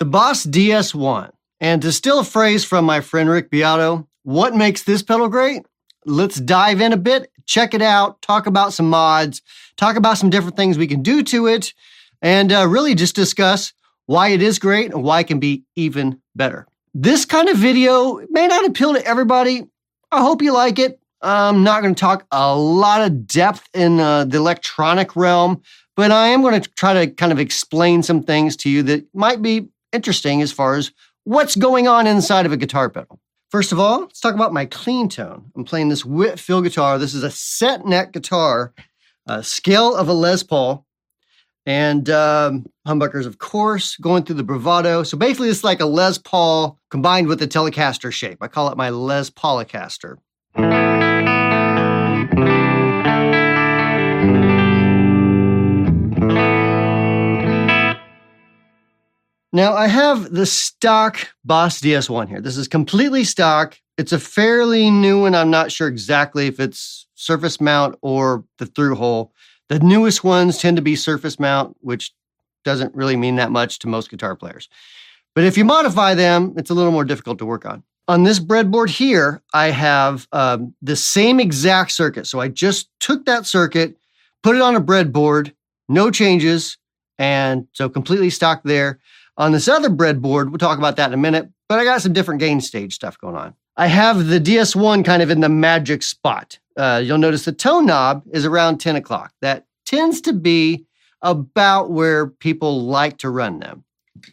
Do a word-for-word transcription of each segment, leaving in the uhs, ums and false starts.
The Boss D S one. And to steal a phrase from my friend Rick Beato, what makes this pedal great? Let's dive in a bit, check it out, talk about some mods, talk about some different things we can do to it, and uh, really just discuss why it is great and why it can be even better. This kind of video may not appeal to everybody. I hope you like it. I'm not going to talk a lot of depth in uh, the electronic realm, but I am going to try to kind of explain some things to you that might be interesting as far as what's going on inside of a guitar pedal. First of all, let's talk about my clean tone. I'm playing this Whitfield guitar. This is a set neck guitar, uh, scale of a Les Paul, and um, humbuckers, of course, going through the Bravado. So basically, it's like a Les Paul combined with a Telecaster shape. I call it my Les Paulicaster. Now, I have the stock Boss D S one here. This is completely stock. It's a fairly new one. I'm not sure exactly if it's surface mount or the through hole. The newest ones tend to be surface mount, which doesn't really mean that much to most guitar players. But if you modify them, it's a little more difficult to work on. On this breadboard here, I have um, the same exact circuit. So I just took that circuit, put it on a breadboard, no changes, and so completely stock there. On this other breadboard, we'll talk about that in a minute, but I got some different gain stage stuff going on. I have the D S one kind of in the magic spot. Uh, you'll notice the tone knob is around ten o'clock. That tends to be about where people like to run them.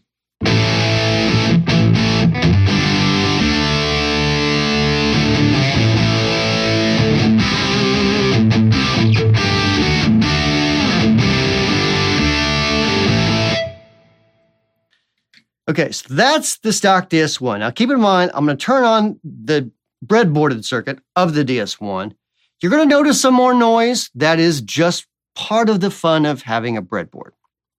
Okay, so that's the stock D S one. Now keep in mind, I'm going to turn on the breadboarded circuit of the D S one. You're going to notice some more noise. That is just part of the fun of having a breadboard.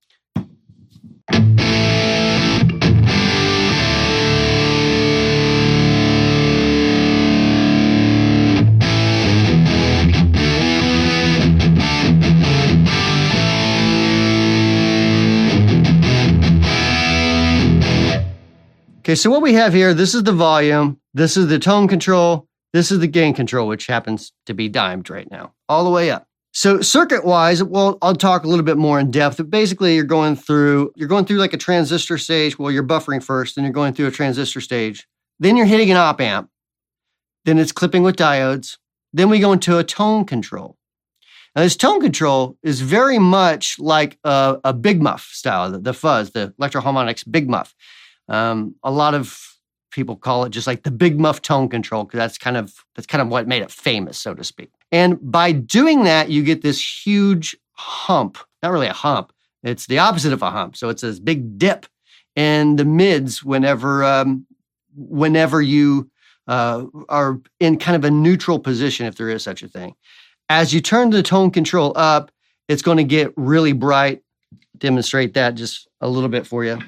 Okay, so what we have here, this is the volume, this is the tone control, this is the gain control, which happens to be dimed right now, all the way up. So circuit-wise, well, I'll talk a little bit more in depth, but basically you're going through, you're going through like a transistor stage. Well, you're buffering first, then you're going through a transistor stage. Then you're hitting an op amp. Then it's clipping with diodes. Then we go into a tone control. Now this tone control is very much like a, a Big Muff style, the, the fuzz, the Electro-Harmonix Big Muff. Um, a lot of people call it just like the Big Muff tone control because that's kind of that's kind of what made it famous, so to speak. And by doing that, you get this huge hump. Not really a hump. It's the opposite of a hump. So it's this big dip in the mids whenever um, whenever you uh, are in kind of a neutral position, if there is such a thing. As you turn the tone control up, it's going to get really bright. Demonstrate that just a little bit for you.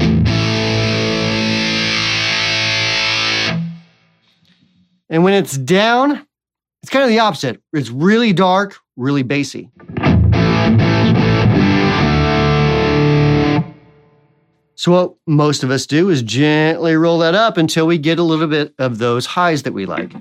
And when it's down, it's kind of the opposite. It's really dark, really bassy. So what most of us do is gently roll that up until we get a little bit of those highs that we like.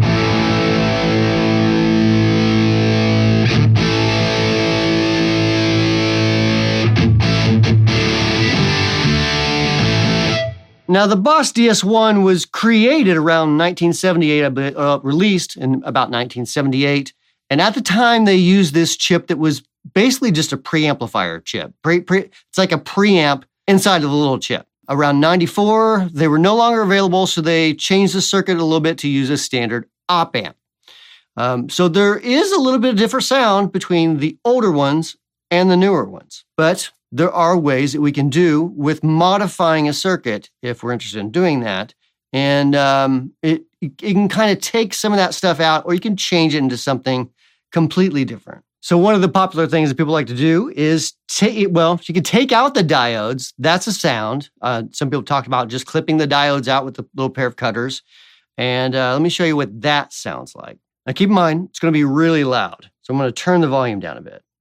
Now, the Boss D S one was created around nineteen seventy-eight, uh, released in about nineteen seventy-eight. And at the time, they used this chip that was basically just a preamplifier chip. Pre, pre, it's like a preamp inside of a little chip. Around ninety-four, they were no longer available, so they changed the circuit a little bit to use a standard op amp. Um, so there is a little bit of different sound between the older ones and the newer ones. But there are ways that we can do with modifying a circuit if we're interested in doing that. And um, it, it can kind of take some of that stuff out, or you can change it into something completely different. So one of the popular things that people like to do is take, well, you can take out the diodes. That's a sound. Uh, some people talk about just clipping the diodes out with a little pair of cutters. And uh, let me show you what that sounds like. Now keep in mind, it's going to be really loud. So I'm going to turn the volume down a bit.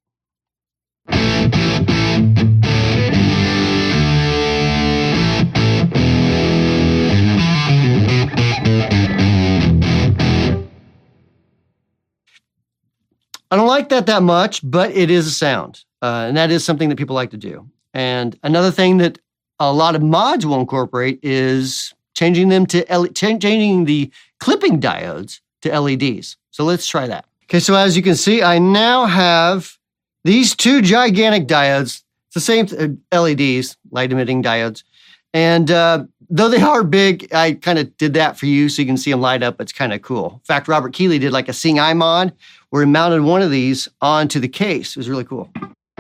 like that that much, but it is a sound. Uh, and that is something that people like to do. And another thing that a lot of mods will incorporate is changing them to L- changing the clipping diodes to L E Ds. So let's try that. Okay, so as you can see, I now have these two gigantic diodes. It's the same uh, L E Ds, light emitting diodes. And uh, though they are big, I kind of did that for you so you can see them light up. It's kind of cool. In fact, Robert Keeley did like a Sing I mod where he mounted one of these onto the case. It was really cool.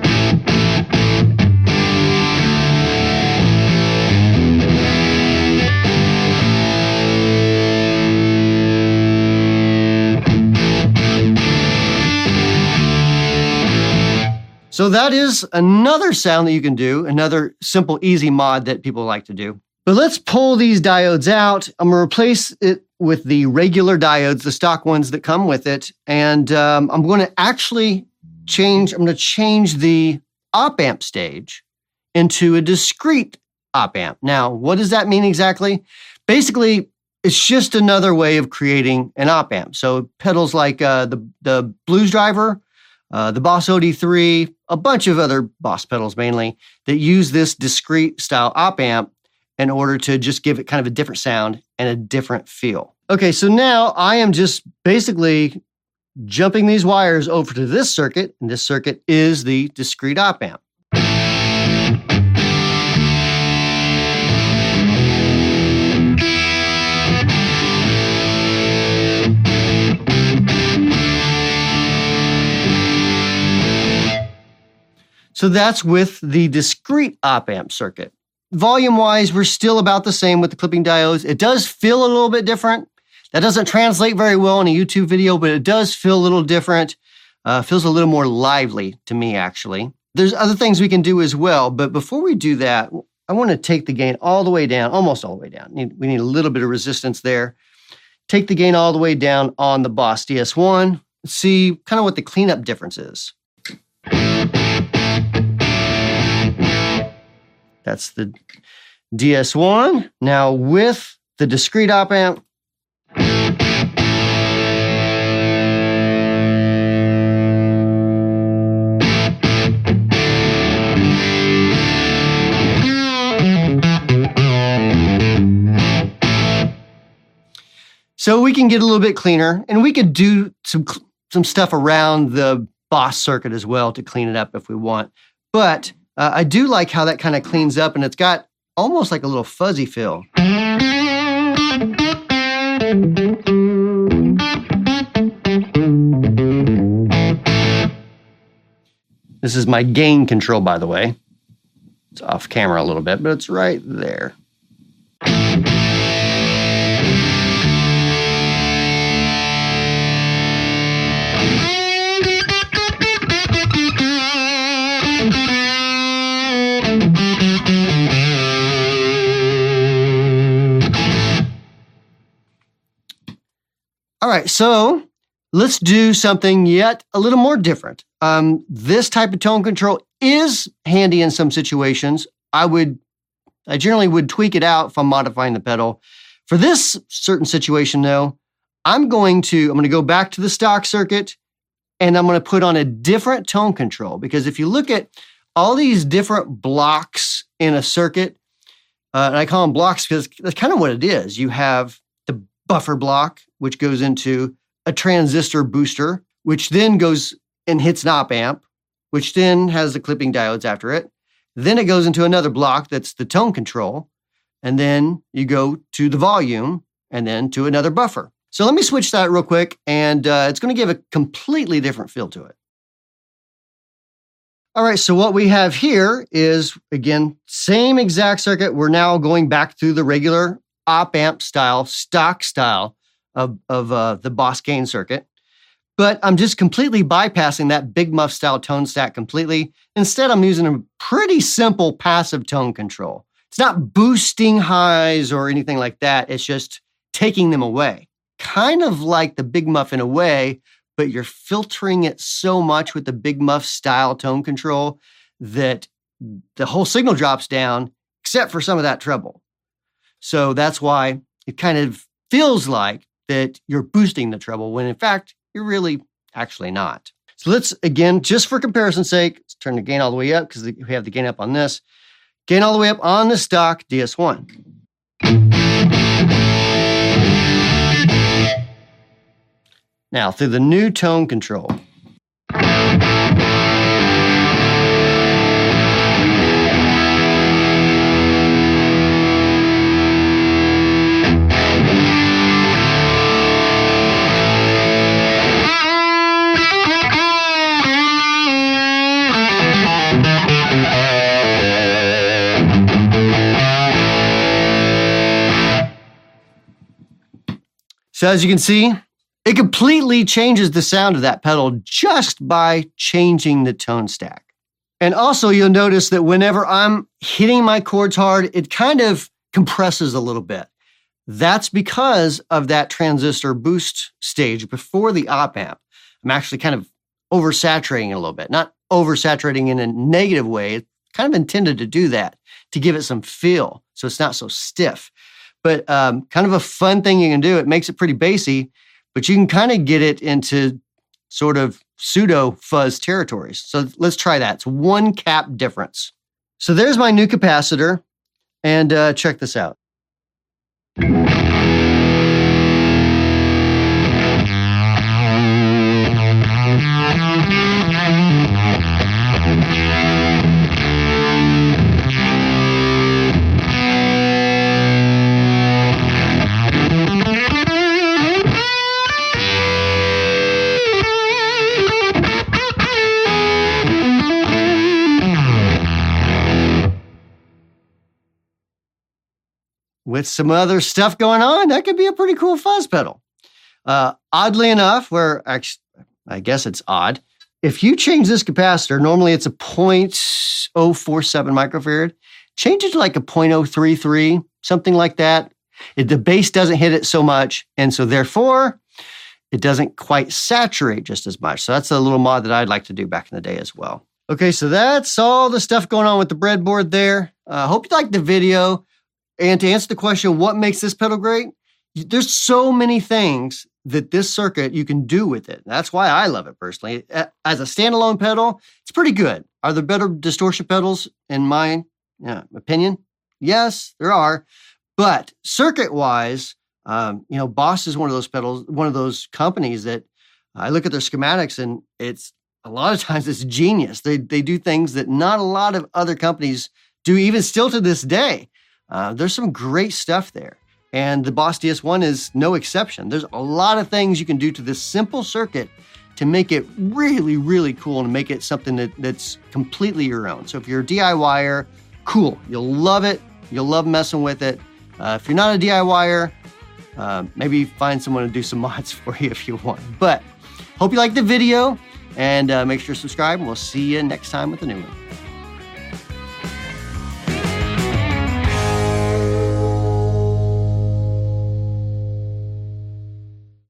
So that is another sound that you can do, another simple, easy mod that people like to do. But let's pull these diodes out. I'm going to replace it with the regular diodes, the stock ones that come with it. And um, I'm going to actually change, I'm going to change the op amp stage into a discrete op amp. Now, what does that mean exactly? Basically, it's just another way of creating an op amp. So pedals like uh, the, the Blues Driver, Uh, the Boss O D three, a bunch of other Boss pedals mainly that use this discrete style op amp in order to just give it kind of a different sound and a different feel. Okay, so now I am just basically jumping these wires over to this circuit, and this circuit is the discrete op amp. So that's with the discrete op amp circuit. Volume-wise, we're still about the same with the clipping diodes. It does feel a little bit different. That doesn't translate very well in a YouTube video, but it does feel a little different. Uh, feels a little more lively to me, actually. There's other things we can do as well, but before we do that, I want to take the gain all the way down, almost all the way down. We need a little bit of resistance there. Take the gain all the way down on the Boss D S one. See kind of what the cleanup difference is. That's the D S one. Now with the discrete op amp. So we can get a little bit cleaner, and we could do some, some stuff around the Boss circuit as well to clean it up if we want. But Uh, I do like how that kind of cleans up, and it's got almost like a little fuzzy feel. This is my gain control, by the way. It's off camera a little bit, but it's right there. All right, so let's do something yet a little more different. Um, this type of tone control is handy in some situations. I would, I generally would tweak it out if I'm modifying the pedal. For this certain situation, though, I'm going to, I'm going to go back to the stock circuit, and I'm going to put on a different tone control. Because if you look at all these different blocks in a circuit, uh, and I call them blocks because that's kind of what it is. You have the buffer block, which goes into a transistor booster, which then goes and hits an op amp, which then has the clipping diodes after it. Then it goes into another block that's the tone control. And then you go to the volume and then to another buffer. So let me switch that real quick, and uh, it's going to give a completely different feel to it. All right, so what we have here is, again, same exact circuit. We're now going back through the regular op amp style, stock style of, of uh, the Boss gain circuit. But I'm just completely bypassing that Big Muff style tone stack completely. Instead, I'm using a pretty simple passive tone control. It's not boosting highs or anything like that. It's just taking them away. Kind of like the Big Muff in a way, but you're filtering it so much with the Big Muff style tone control that the whole signal drops down, except for some of that treble. So that's why it kind of feels like that you're boosting the treble when in fact, you're really actually not. So let's, again, just for comparison's sake, let's turn the gain all the way up because we have the gain up on this. Gain all the way up on the stock D S one. Now, through the new tone control. So as you can see, it completely changes the sound of that pedal just by changing the tone stack. And also you'll notice that whenever I'm hitting my chords hard, it kind of compresses a little bit. That's because of that transistor boost stage before the op amp. I'm actually kind of oversaturating it a little bit, not oversaturating in a negative way. It's kind of intended to do that, to give it some feel so it's not so stiff. But um, kind of a fun thing you can do. It makes it pretty bassy, but you can kind of get it into sort of pseudo fuzz territories. So let's try that. It's one cap difference. So there's my new capacitor, and uh, check this out. With some other stuff going on, that could be a pretty cool fuzz pedal. Uh, oddly enough, where actually, I guess it's odd, if you change this capacitor, normally it's a zero point zero four seven microfarad, change it to like a zero point zero three three, something like that. It, the bass doesn't hit it so much, and so therefore, it doesn't quite saturate just as much. So that's a little mod that I'd like to do back in the day as well. Okay, so that's all the stuff going on with the breadboard there. I uh, hope you liked the video. And to answer the question, what makes this pedal great? There's so many things that this circuit you can do with it. That's why I love it personally. As a standalone pedal, it's pretty good. Are there better distortion pedals in my yeah, opinion? Yes, there are. But circuit-wise, um, you know, Boss is one of those pedals, one of those companies that I look at their schematics and it's a lot of times it's genius. They they do things that not a lot of other companies do, even still to this day. Uh, there's some great stuff there. And the Boss D S one is no exception. There's a lot of things you can do to this simple circuit to make it really, really cool and make it something that, that's completely your own. So if you're a DIYer, cool. You'll love it. You'll love messing with it. Uh, if you're not a DIYer, uh, maybe find someone to do some mods for you if you want. But hope you liked the video, and uh, make sure to subscribe, and we'll see you next time with a new one.